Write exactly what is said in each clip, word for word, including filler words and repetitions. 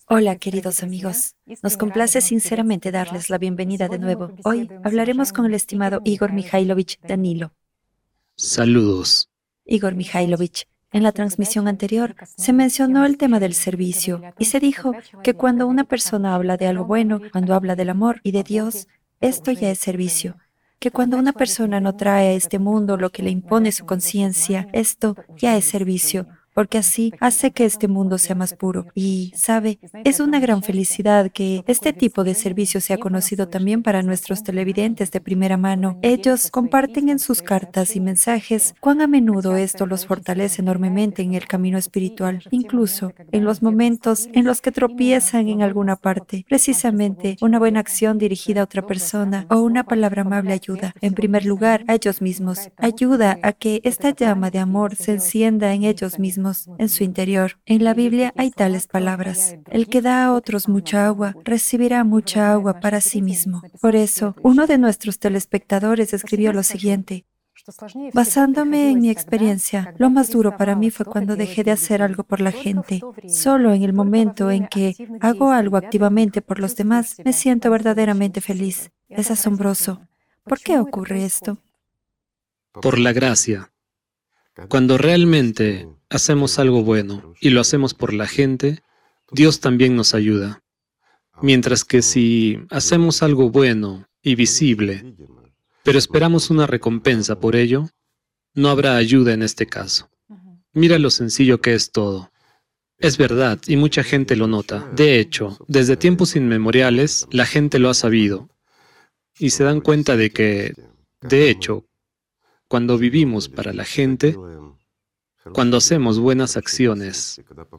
Hola, queridos amigos. Nos complace sinceramente darles la bienvenida de nuevo. Hoy hablaremos con el estimado Igor Mikhailovich Danilo. Saludos. Igor Mikhailovich, en la transmisión anterior se mencionó el tema del servicio y se dijo que cuando una persona habla de algo bueno, cuando habla del amor y de Dios, esto ya es servicio. Que cuando una persona no trae a este mundo lo que le impone su conciencia, esto ya es servicio, porque así hace que este mundo sea más puro. Y, sabe, es una gran felicidad que este tipo de servicio sea conocido también para nuestros televidentes de primera mano. Ellos comparten en sus cartas y mensajes cuán a menudo esto los fortalece enormemente en el camino espiritual, incluso en los momentos en los que tropiezan en alguna parte. Precisamente, una buena acción dirigida a otra persona o una palabra amable ayuda, en primer lugar, a ellos mismos. Ayuda a que esta llama de amor se encienda en ellos mismos, en su interior. En la Biblia hay tales palabras: el que da a otros mucha agua, recibirá mucha agua para sí mismo. Por eso, uno de nuestros telespectadores escribió lo siguiente: basándome en mi experiencia, lo más duro para mí fue cuando dejé de hacer algo por la gente. Solo en el momento en que hago algo activamente por los demás, me siento verdaderamente feliz. Es asombroso. ¿Por qué ocurre esto? Por la gracia. Cuando realmente hacemos algo bueno y lo hacemos por la gente, Dios también nos ayuda. Mientras que si hacemos algo bueno y visible, pero esperamos una recompensa por ello, no habrá ayuda en este caso. Mira lo sencillo que es todo. Es verdad, y mucha gente lo nota. De hecho, desde tiempos inmemoriales, la gente lo ha sabido. Y se dan cuenta de que, de hecho, cuando vivimos para la gente, cuando hacemos buenas acciones,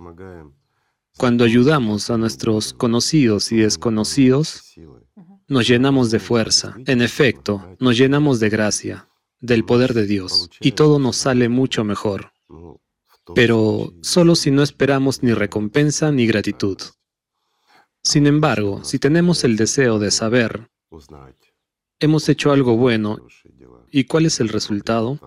cuando ayudamos a nuestros conocidos y desconocidos, nos llenamos de fuerza. En efecto, nos llenamos de gracia, del poder de Dios, y todo nos sale mucho mejor. Pero solo si no esperamos ni recompensa ni gratitud. Sin embargo, si tenemos el deseo de saber, hemos hecho algo bueno, ¿y cuál es el resultado?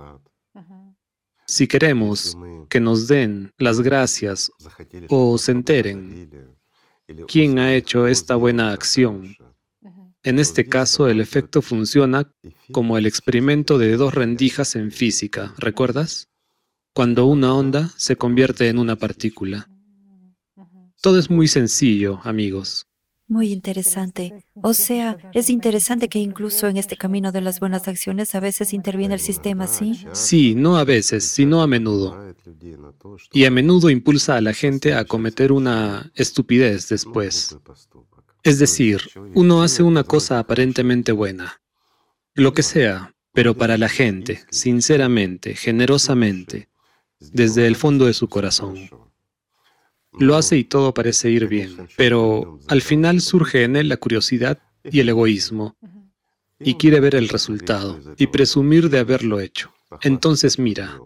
Si queremos que nos den las gracias o se enteren quién ha hecho esta buena acción, en este caso el efecto funciona como el experimento de dos rendijas en física, ¿recuerdas? Cuando una onda se convierte en una partícula. Todo es muy sencillo, amigos. Muy interesante. O sea, es interesante que incluso en este camino de las buenas acciones a veces interviene el sistema, ¿sí? Sí, no a veces, sino a menudo. Y a menudo impulsa a la gente a cometer una estupidez después. Es decir, uno hace una cosa aparentemente buena, lo que sea, pero para la gente, sinceramente, generosamente, desde el fondo de su corazón. Lo hace y todo parece ir bien, pero al final surge en él la curiosidad y el egoísmo, y quiere ver el resultado y presumir de haberlo hecho. Entonces mira,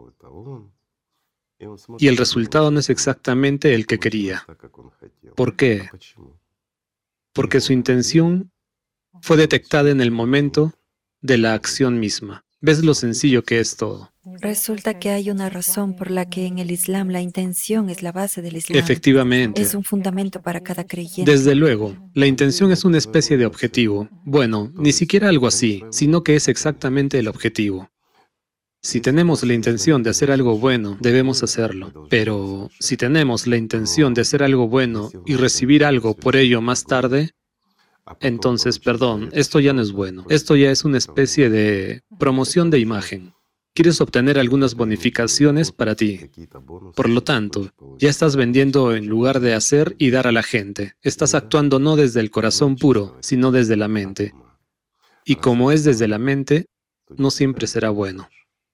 y el resultado no es exactamente el que quería. ¿Por qué? Porque su intención fue detectada en el momento de la acción misma. ¿Ves lo sencillo que es todo? Resulta que hay una razón por la que en el Islam la intención es la base del Islam. Efectivamente. Es un fundamento para cada creyente. Desde luego, la intención es una especie de objetivo. Bueno, ni siquiera algo así, sino que es exactamente el objetivo. Si tenemos la intención de hacer algo bueno, debemos hacerlo. Pero si tenemos la intención de hacer algo bueno y recibir algo por ello más tarde, entonces, perdón, esto ya no es bueno. Esto ya es una especie de promoción de imagen. Quieres obtener algunas bonificaciones para ti. Por lo tanto, ya estás vendiendo en lugar de hacer y dar a la gente. Estás actuando no desde el corazón puro, sino desde la mente. Y como es desde la mente, no siempre será bueno.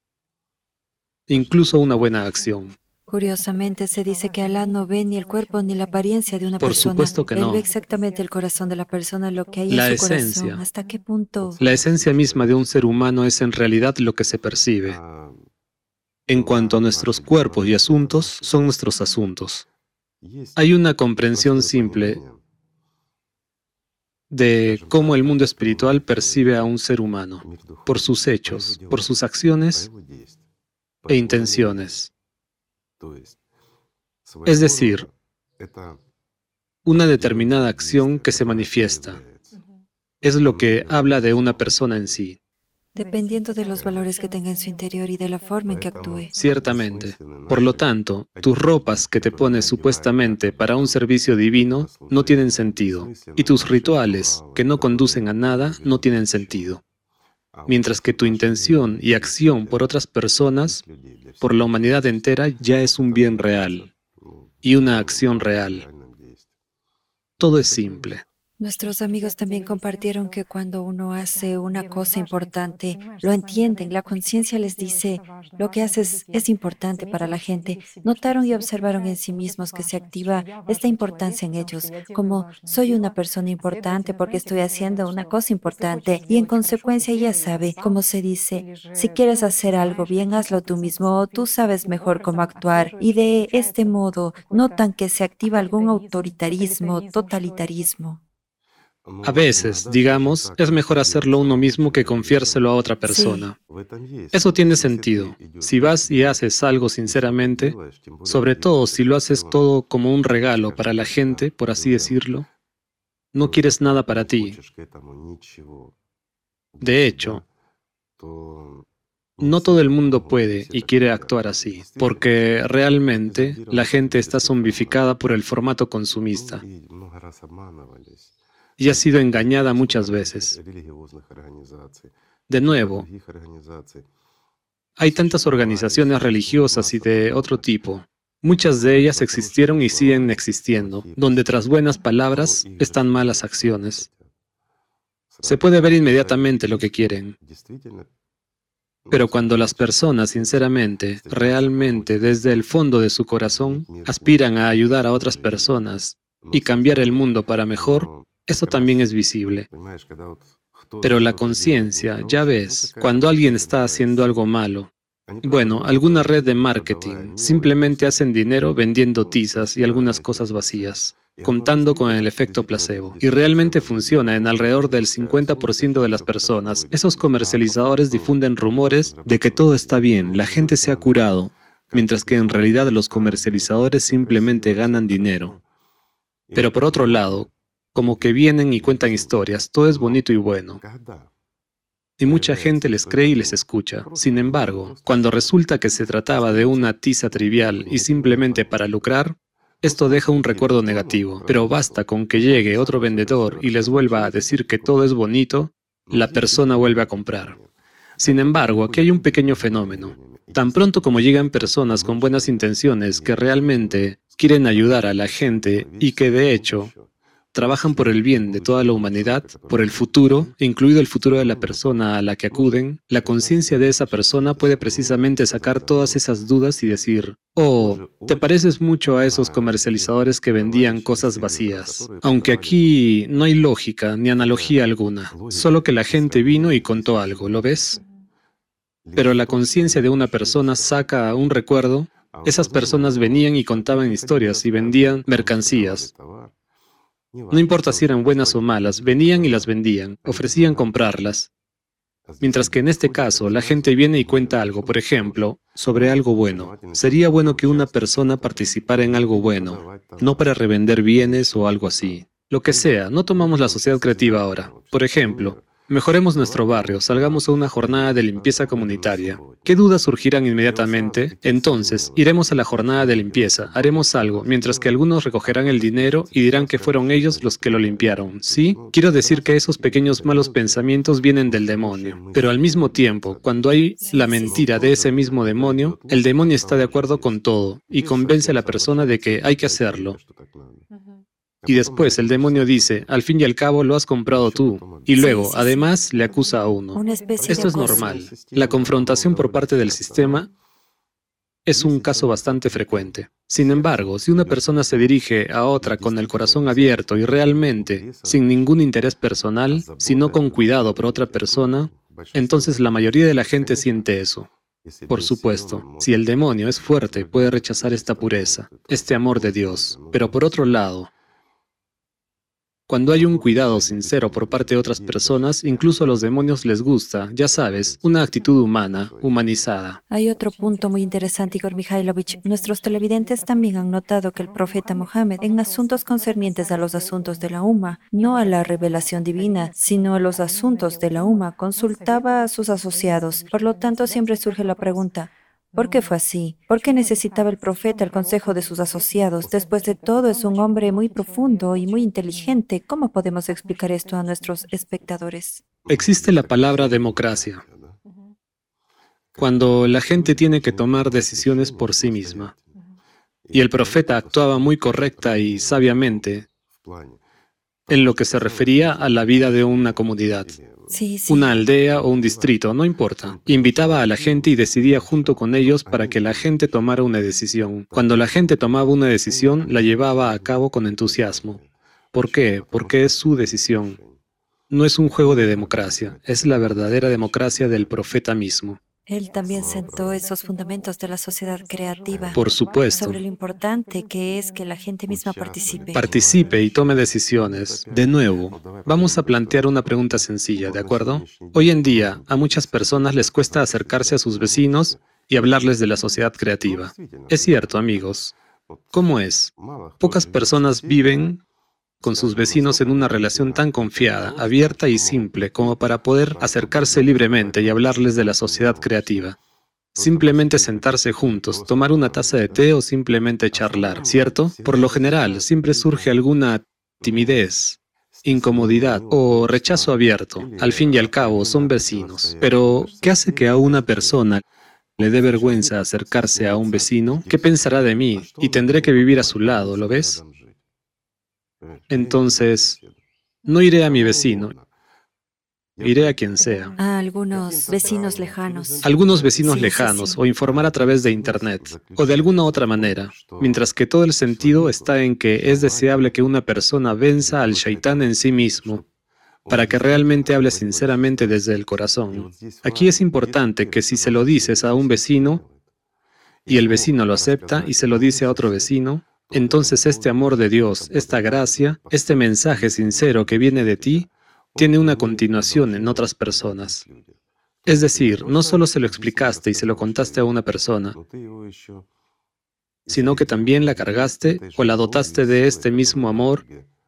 Incluso una buena acción. Curiosamente, se dice que Alá no ve ni el cuerpo ni la apariencia de una Por persona. supuesto que Él ve no. exactamente el corazón de la persona, lo que hay en La su esencia. corazón. ¿Hasta qué punto? La esencia misma de un ser humano es en realidad lo que se percibe. En cuanto a nuestros cuerpos y asuntos, son nuestros asuntos. Hay una comprensión simple de cómo el mundo espiritual percibe a un ser humano, por sus hechos, por sus acciones e intenciones. Es decir, una determinada acción que se manifiesta. Es lo que habla de una persona en sí. Dependiendo de los valores que tenga en su interior y de la forma en que actúe. Ciertamente. Por lo tanto, tus ropas que te pones supuestamente para un servicio divino no tienen sentido, y tus rituales, que no conducen a nada, no tienen sentido. Mientras que tu intención y acción por otras personas, por la humanidad entera, ya es un bien real y una acción real. Todo es simple. Nuestros amigos también compartieron que cuando uno hace una cosa importante, lo entienden, la conciencia les dice, lo que haces es importante para la gente. Notaron y observaron en sí mismos que se activa esta importancia en ellos, como soy una persona importante porque estoy haciendo una cosa importante y en consecuencia ella sabe, como se dice, si quieres hacer algo bien, hazlo tú mismo o tú sabes mejor cómo actuar y de este modo notan que se activa algún autoritarismo, totalitarismo. A veces, digamos, es mejor hacerlo uno mismo que confiárselo a otra Sí. persona. Eso tiene sentido. Si vas y haces algo sinceramente, sobre todo si lo haces todo como un regalo para la gente, por así decirlo, no quieres nada para ti. De hecho, no todo el mundo puede y quiere actuar así, porque realmente la gente está zombificada por el formato consumista y ha sido engañada muchas veces. De nuevo, hay tantas organizaciones religiosas y de otro tipo. Muchas de ellas existieron y siguen existiendo, donde tras buenas palabras están malas acciones. Se puede ver inmediatamente lo que quieren. Pero cuando las personas, sinceramente, realmente, desde el fondo de su corazón, aspiran a ayudar a otras personas y cambiar el mundo para mejor, eso también es visible. Pero la conciencia, ya ves, cuando alguien está haciendo algo malo, bueno, alguna red de marketing, simplemente hacen dinero vendiendo tizas y algunas cosas vacías, contando con el efecto placebo. Y realmente funciona en alrededor del cincuenta por ciento de las personas. Esos comercializadores difunden rumores de que todo está bien, la gente se ha curado, mientras que en realidad los comercializadores simplemente ganan dinero. Pero por otro lado, como que vienen y cuentan historias, todo es bonito y bueno. Y mucha gente les cree y les escucha. Sin embargo, cuando resulta que se trataba de una tiza trivial y simplemente para lucrar, esto deja un recuerdo negativo. Pero basta con que llegue otro vendedor y les vuelva a decir que todo es bonito, la persona vuelve a comprar. Sin embargo, aquí hay un pequeño fenómeno. Tan pronto como llegan personas con buenas intenciones que realmente quieren ayudar a la gente y que de hecho trabajan por el bien de toda la humanidad, por el futuro, incluido el futuro de la persona a la que acuden, la conciencia de esa persona puede precisamente sacar todas esas dudas y decir, oh, te pareces mucho a esos comercializadores que vendían cosas vacías. Aunque aquí no hay lógica ni analogía alguna, solo que la gente vino y contó algo, ¿lo ves? Pero la conciencia de una persona saca un recuerdo. Esas personas venían y contaban historias y vendían mercancías. No importa si eran buenas o malas, venían y las vendían, ofrecían comprarlas. Mientras que en este caso, la gente viene y cuenta algo, por ejemplo, sobre algo bueno. Sería bueno que una persona participara en algo bueno, no para revender bienes o algo así. Lo que sea, no tomamos la sociedad creativa ahora. Por ejemplo, mejoremos nuestro barrio, salgamos a una jornada de limpieza comunitaria. ¿Qué dudas surgirán inmediatamente? Entonces, iremos a la jornada de limpieza, haremos algo, mientras que algunos recogerán el dinero y dirán que fueron ellos los que lo limpiaron. ¿Sí? Quiero decir que esos pequeños malos pensamientos vienen del demonio. Pero al mismo tiempo, cuando hay la mentira de ese mismo demonio, el demonio está de acuerdo con todo y convence a la persona de que hay que hacerlo. Y después el demonio dice, al fin y al cabo lo has comprado tú. Y luego, Sí, sí, sí. además, le acusa a uno. Una especie Esto de es acoso. normal. La confrontación por parte del sistema es un caso bastante frecuente. Sin embargo, si una persona se dirige a otra con el corazón abierto y realmente, sin ningún interés personal, sino con cuidado por otra persona, entonces la mayoría de la gente siente eso. Por supuesto, si el demonio es fuerte, puede rechazar esta pureza, este amor de Dios. Pero por otro lado, Cuando hay un cuidado sincero por parte de otras personas, incluso a los demonios les gusta, ya sabes, una actitud humana, humanizada. Hay otro punto muy interesante, Igor Mikhailovich. Nuestros televidentes también han notado que el profeta Mohammed, en asuntos concernientes a los asuntos de la Umma, no a la revelación divina, sino a los asuntos de la Umma, consultaba a sus asociados. Por lo tanto, siempre surge la pregunta: ¿por qué fue así? ¿Por qué necesitaba el profeta el consejo de sus asociados? Después de todo, es un hombre muy profundo y muy inteligente. ¿Cómo podemos explicar esto a nuestros espectadores? Existe la palabra democracia, cuando la gente tiene que tomar decisiones por sí misma. Y el profeta actuaba muy correcta y sabiamente en lo que se refería a la vida de una comunidad. Sí, sí. Una aldea o un distrito, no importa. Invitaba a la gente y decidía junto con ellos para que la gente tomara una decisión. Cuando la gente tomaba una decisión, la llevaba a cabo con entusiasmo. ¿Por qué? Porque es su decisión. No es un juego de democracia, es la verdadera democracia del profeta mismo. Él también sentó esos fundamentos de la sociedad creativa, Por supuesto. sobre lo importante que es que la gente misma participe. Participe y tome decisiones. De nuevo, vamos a plantear una pregunta sencilla, ¿de acuerdo? Hoy en día, a muchas personas les cuesta acercarse a sus vecinos y hablarles de la sociedad creativa. Es cierto, amigos. ¿Cómo es? Pocas personas viven con sus vecinos en una relación tan confiada, abierta y simple como para poder acercarse libremente y hablarles de la sociedad creativa. Simplemente sentarse juntos, tomar una taza de té o simplemente charlar, ¿cierto? Por lo general, siempre surge alguna timidez, incomodidad o rechazo abierto. Al fin y al cabo, son vecinos. Pero, ¿qué hace que a una persona le dé vergüenza acercarse a un vecino? ¿Qué pensará de mí? Y tendré que vivir a su lado, ¿lo ves? Entonces, no iré a mi vecino, iré a quien sea. A algunos vecinos lejanos. Algunos vecinos Sí, sí, lejanos sí. o informar a través de Internet o de alguna otra manera, mientras que todo el sentido está en que es deseable que una persona venza al shaitán en sí mismo para que realmente hable sinceramente desde el corazón. Aquí es importante que si se lo dices a un vecino y el vecino lo acepta y se lo dice a otro vecino, entonces este amor de Dios, esta gracia, este mensaje sincero que viene de ti, tiene una continuación en otras personas. Es decir, no solo se lo explicaste y se lo contaste a una persona, sino que también la cargaste o la dotaste de este mismo amor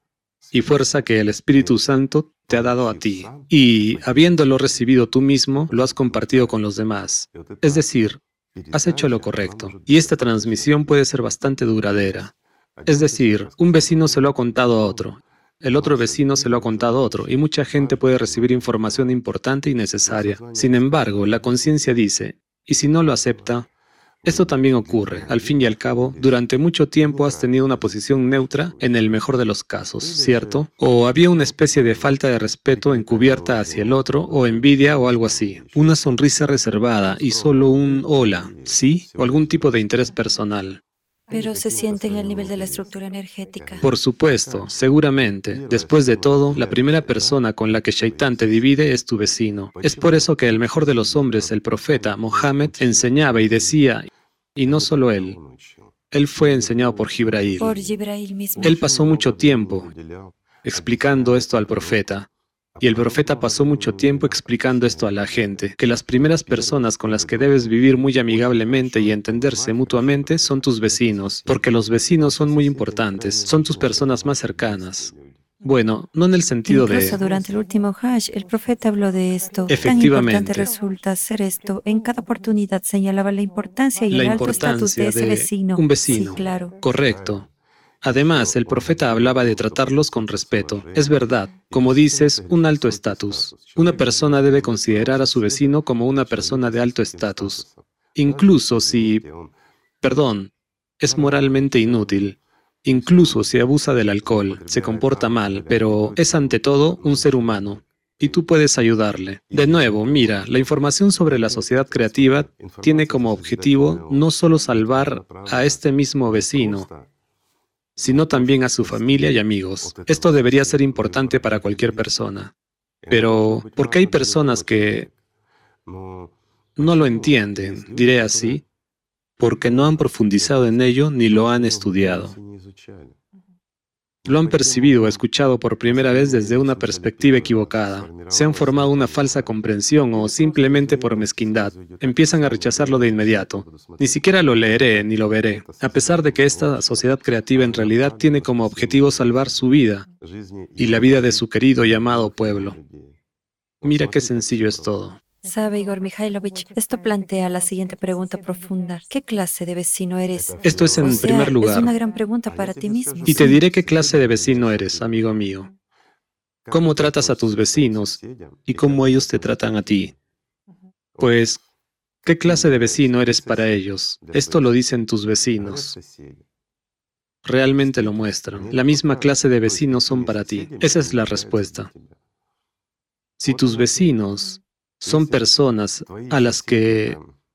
y fuerza que el Espíritu Santo te ha dado a ti. Y, habiéndolo recibido tú mismo, lo has compartido con los demás. Es decir, has hecho lo correcto. Y esta transmisión puede ser bastante duradera. Es decir, un vecino se lo ha contado a otro, el otro vecino se lo ha contado a otro, y mucha gente puede recibir información importante y necesaria. Sin embargo, la conciencia dice, ¿y si no lo acepta? Esto también ocurre. Al fin y al cabo, durante mucho tiempo has tenido una posición neutra en el mejor de los casos, ¿cierto? O había una especie de falta de respeto encubierta hacia el otro, o envidia o algo así. Una sonrisa reservada y solo un hola, ¿sí? O algún tipo de interés personal. Pero se siente en el nivel de la estructura energética. Por supuesto, seguramente. Después de todo, la primera persona con la que Shaitán te divide es tu vecino. Es por eso que el mejor de los hombres, el profeta Mohammed, enseñaba y decía, y no solo él, él fue enseñado por Jibrail. Por Jibrail mismo. Él pasó mucho tiempo explicando esto al profeta. Y el profeta pasó mucho tiempo explicando esto a la gente, que las primeras personas con las que debes vivir muy amigablemente y entenderse mutuamente son tus vecinos, porque los vecinos son muy importantes, son tus personas más cercanas. Bueno, no en el sentido de... Incluso durante el último Hajj, el profeta habló de esto. Efectivamente. Tan importante resulta hacer esto. En cada oportunidad señalaba la importancia y La el alto estatus de importancia ese de vecino. un vecino. Sí, claro. Correcto. Además, el profeta hablaba de tratarlos con respeto. Es verdad, como dices, un alto estatus. Una persona debe considerar a su vecino como una persona de alto estatus. Incluso si, perdón, es moralmente inútil. Incluso si abusa del alcohol, se comporta mal, pero es ante todo un ser humano. Y tú puedes ayudarle. De nuevo, mira, la información sobre la sociedad creativa tiene como objetivo no solo salvar a este mismo vecino, sino también a su familia y amigos. Esto debería ser importante para cualquier persona. Pero, ¿por qué hay personas que no lo entienden? Diré así, porque no han profundizado en ello ni lo han estudiado. Lo han percibido o escuchado por primera vez desde una perspectiva equivocada. Se han formado una falsa comprensión o simplemente por mezquindad empiezan a rechazarlo de inmediato. Ni siquiera lo leeré ni lo veré, a pesar de que esta sociedad creativa en realidad tiene como objetivo salvar su vida y la vida de su querido y amado pueblo. Mira qué sencillo es todo. Sabe, Igor Mikhailovich, esto plantea la siguiente pregunta profunda. ¿Qué clase de vecino eres? Esto es en O sea, primer lugar. es una gran pregunta para ti mismo. Y te Sí. diré qué clase de vecino eres, amigo mío. ¿Cómo tratas a tus vecinos y cómo ellos te tratan a ti? Pues, ¿qué clase de vecino eres para ellos? Esto lo dicen tus vecinos. Realmente lo muestran. La misma clase de vecinos son para ti. Esa es la respuesta. Si tus vecinos son personas a las que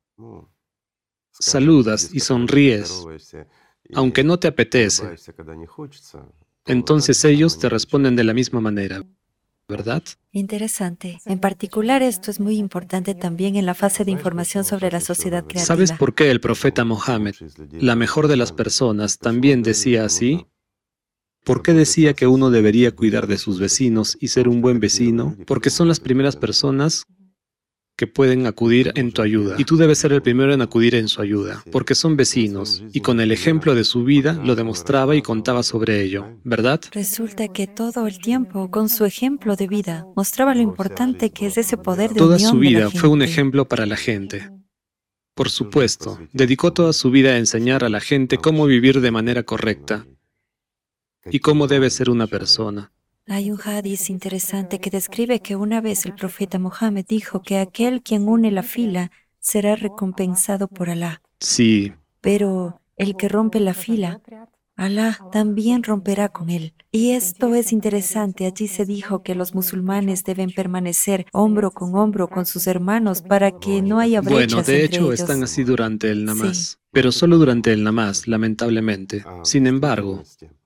saludas y sonríes, aunque no te apetece, entonces ellos te responden de la misma manera, ¿verdad? Interesante. En particular, esto es muy importante también en la fase de información sobre la sociedad creativa. ¿Sabes por qué el profeta Mohammed, la mejor de las personas, también decía así? ¿Por qué decía que uno debería cuidar de sus vecinos y ser un buen vecino? Porque son las primeras personas que pueden acudir en tu ayuda. Y tú debes ser el primero en acudir en su ayuda, porque son vecinos, y con el ejemplo de su vida lo demostraba y contaba sobre ello, ¿verdad? Resulta que todo el tiempo, con su ejemplo de vida, mostraba lo importante que es ese poder de Toda unión su de la vida fue un gente. ejemplo para la gente. Por supuesto, dedicó toda su vida a enseñar a la gente cómo vivir de manera correcta y cómo debe ser una persona. Hay un hadiz interesante que describe que una vez el profeta Mohammed dijo que aquel quien une la fila será recompensado por Alá. Sí, Pero el que rompe la fila, Alá también romperá con él. Y esto es interesante. Allí se dijo que los musulmanes deben permanecer hombro con hombro con sus hermanos para que no haya brechas bueno, de entre hecho ellos. están así durante el namaz, Sí. pero solo durante el namaz, lamentablemente. Sin embargo,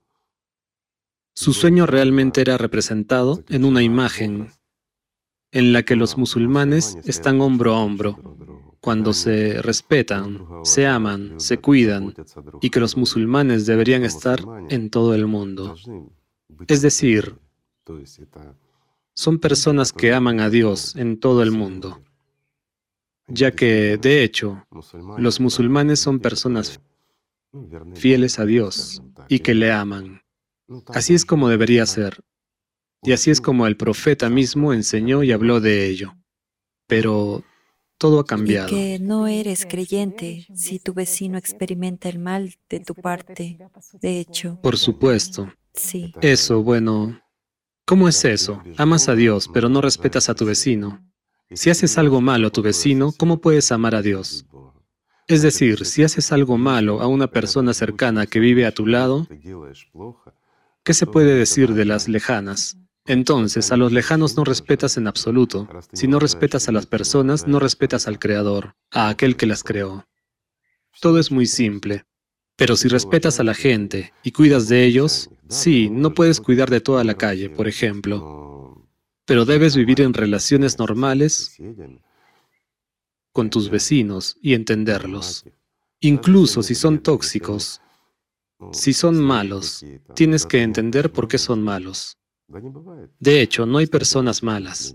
su sueño realmente era representado en una imagen en la que los musulmanes están hombro a hombro, cuando se respetan, se aman, se cuidan, y que los musulmanes deberían estar en todo el mundo. Es decir, son personas que aman a Dios en todo el mundo, ya que, de hecho, los musulmanes son personas fieles a Dios y que le aman. Así es como debería ser. Y así es como el profeta mismo enseñó y habló de ello. Pero todo ha Y cambiado. que no eres creyente si tu vecino experimenta el mal de tu parte. De hecho, Por supuesto. sí. Eso, bueno, ¿cómo es eso? Amas a Dios, pero no respetas a tu vecino. Si haces algo malo a tu vecino, ¿cómo puedes amar a Dios? Es decir, si haces algo malo a una persona cercana que vive a tu lado, ¿qué se puede decir de las lejanas? Entonces, a los lejanos no respetas en absoluto. Si no respetas a las personas, no respetas al Creador, a aquel que las creó. Todo es muy simple. Pero si respetas a la gente y cuidas de ellos, sí, no puedes cuidar de toda la calle, por ejemplo, pero debes vivir en relaciones normales con tus vecinos y entenderlos. Incluso si son tóxicos, si son malos, tienes que entender por qué son malos. De hecho, no hay personas malas.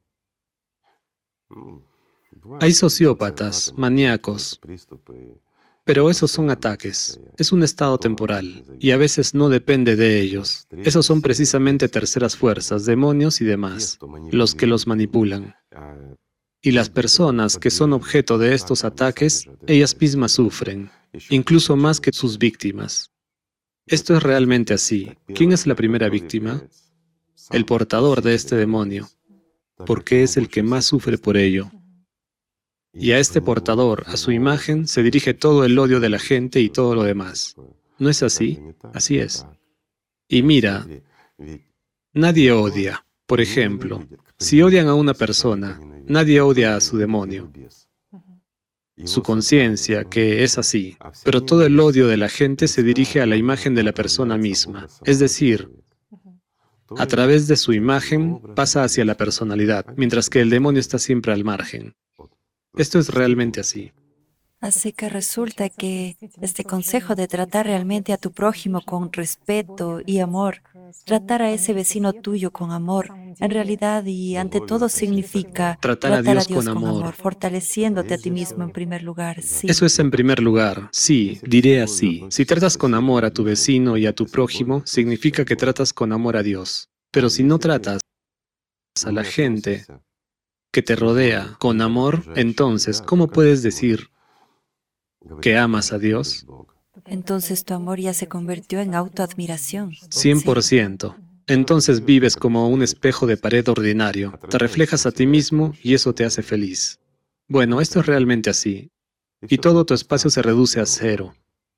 Hay sociópatas, maníacos, pero esos son ataques. Es un estado temporal, y a veces no depende de ellos. Esos son precisamente terceras fuerzas, demonios y demás, los que los manipulan. Y las personas que son objeto de estos ataques, ellas mismas sufren, incluso más que sus víctimas. Esto es realmente así. ¿Quién es la primera víctima? El portador de este demonio, porque es el que más sufre por ello. Y a este portador, a su imagen, se dirige todo el odio de la gente y todo lo demás. ¿No es así? Así es. Y mira, nadie odia. Por ejemplo, si odian a una persona, nadie odia a su demonio, su conciencia, que es así. Pero todo el odio de la gente se dirige a la imagen de la persona misma. Es decir, a través de su imagen pasa hacia la personalidad, mientras que el demonio está siempre al margen. Esto es realmente así. Así que resulta que este consejo de tratar realmente a tu prójimo con respeto y amor, tratar a ese vecino tuyo con amor, en realidad y ante todo significa Tratar a tratar a Dios con Dios con amor, amor. fortaleciéndote a ti mismo en primer lugar, sí. Eso es en primer lugar. Sí, diré así. Si tratas con amor a tu vecino y a tu prójimo, significa que tratas con amor a Dios. Pero si no tratas a la gente que te rodea con amor, entonces, ¿cómo puedes decir que amas a Dios? Entonces tu amor ya se convirtió en autoadmiración, cien por sí. ciento. Entonces vives como un espejo de pared ordinario. Te reflejas a ti mismo y eso te hace feliz. Bueno, esto es realmente así. Y todo tu espacio se reduce a cero.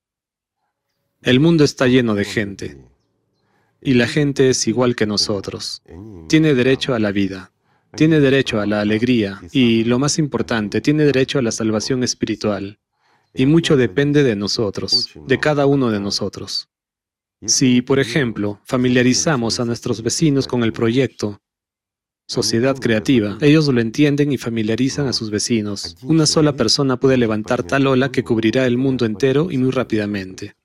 El mundo está lleno de gente. Y la gente es igual que nosotros. Tiene derecho a la vida. Tiene derecho a la alegría. Y, lo más importante, tiene derecho a la salvación espiritual. Y mucho depende de nosotros, de cada uno de nosotros. Si, por ejemplo, familiarizamos a nuestros vecinos con el proyecto Sociedad Creativa, ellos lo entienden y familiarizan a sus vecinos. Una sola persona puede levantar tal ola que cubrirá el mundo entero y muy rápidamente.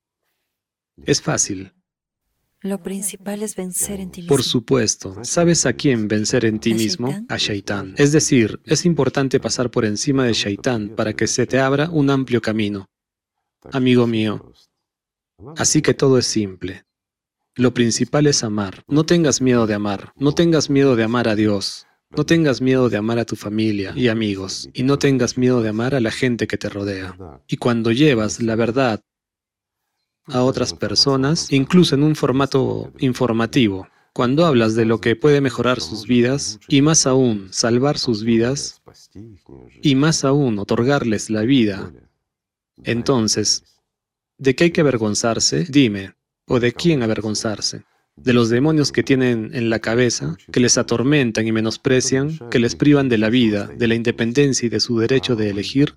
Es fácil. Lo principal es vencer en ti Por mismo. supuesto. ¿Sabes a quién vencer en ti ¿A mismo? Shaitán? A Shaitán. Es decir, es importante pasar por encima de Shaitán para que se te abra un amplio camino. Amigo mío. Así que todo es simple. Lo principal es amar. No tengas miedo de amar. No tengas miedo de amar a Dios. No tengas miedo de amar a tu familia y amigos. Y no tengas miedo de amar a la gente que te rodea. Y cuando llevas la verdad a otras personas, incluso en un formato informativo, cuando hablas de lo que puede mejorar sus vidas, y más aún, salvar sus vidas, y más aún, otorgarles la vida, entonces, ¿de qué hay que avergonzarse? Dime. ¿O de quién avergonzarse? ¿De los demonios que tienen en la cabeza, que les atormentan y menosprecian, que les privan de la vida, de la independencia y de su derecho de elegir?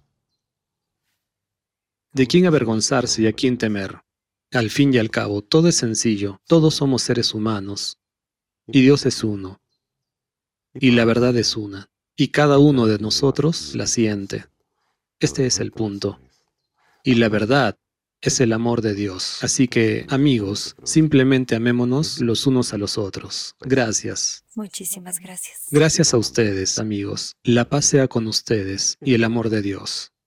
¿De quién avergonzarse y a quién temer? Al fin y al cabo, todo es sencillo, todos somos seres humanos, y Dios es uno, y la verdad es una, y cada uno de nosotros la siente. Este es el punto. Y la verdad es el amor de Dios. Así que, amigos, simplemente amémonos los unos a los otros. Gracias. Muchísimas gracias. Gracias a ustedes, amigos. La paz sea con ustedes y el amor de Dios.